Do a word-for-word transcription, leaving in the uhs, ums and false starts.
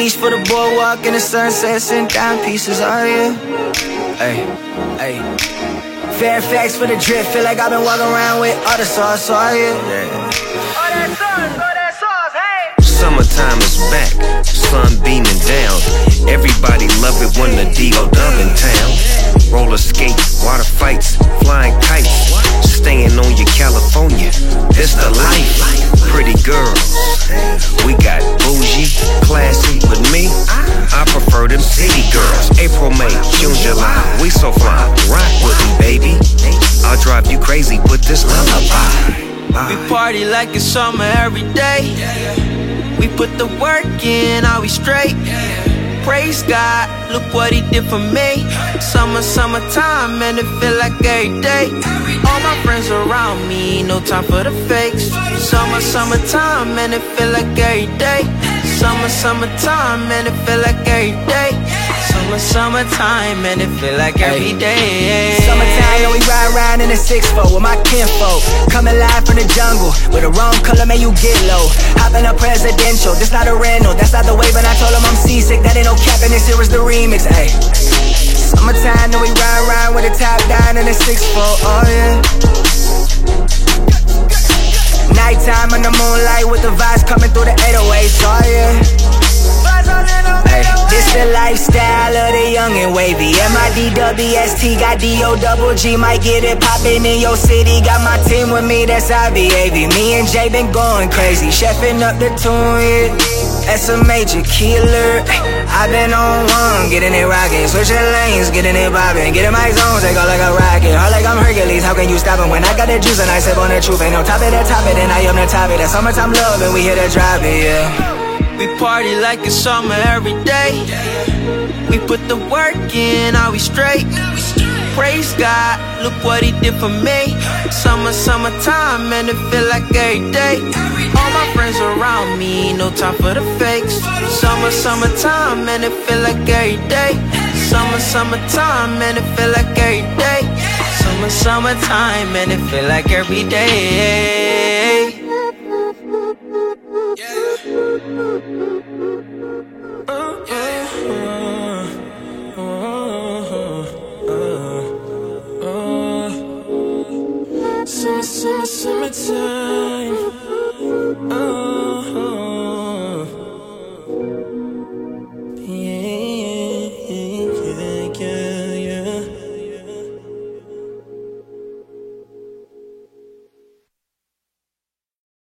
beach for the boardwalk and the sunset, sent down pieces, oh yeah. Hey, hey. Fairfax for the drip, feel like I've been walking around with all the sauce, oh yeah. All that sauce, all that sauce, hey. Summertime is back, sun beaming down. Everybody love it when the D O dub in town. Roller skates, water fights, flying kites, staying on your California, this the life. Pretty girls, we got bougie, classy. With me, I prefer them city girls. April, May, June, July, we so fly. Rock with me, baby, I'll drive you crazy with this lullaby. We party like it's summer every day. We put the work in, are we straight? Praise God, look what he did for me. Summer, summertime, and it feel like every day. All my friends around me, no time for the fakes. Summer, summertime, and it feel like every day. Summer, summertime, and it feel like every day. Summer, summertime, and it feel like every day. Summertime, and we ride around in a six four with my kinfolk. Coming live from the jungle, with the wrong color, man, you get low. Hopping up presidential, this not a rental, that's not the wave. And I told him I'm seasick, that ain't no cap, and this here is the remix, ayy. Summertime, and we ride around with the top down in a six four, oh yeah. Nighttime in the moonlight with the vibes coming through the eight oh eights, oh yeah. Ay, this the lifestyle of the young and wavy. M I D W S T got D O double G, might get it poppin' in your city. Got my team with me, that's I B A B. Me and Jay been going crazy, chefing up the tune, yeah. That's a major key alert. I been on one, getting it rockin', switching lanes, getting it bobbin', getting my zone, take off like a rocket. Hard like I'm Hercules, how can you stop it? When I got the juice and I sip on the truth, ain't no top it, that top it, and I am the top it. That summertime love and we here to drop it, yeah. We party like it's summer every day. We put the work in, are we straight? Praise God, look what he did for me. Summer, summertime, and it feel like every day. All my friends around me, no time for the fakes. Summer, summertime, and it feel like every day. Summer, summertime, and it feel like every day. Summer, summertime, and it feel like every day.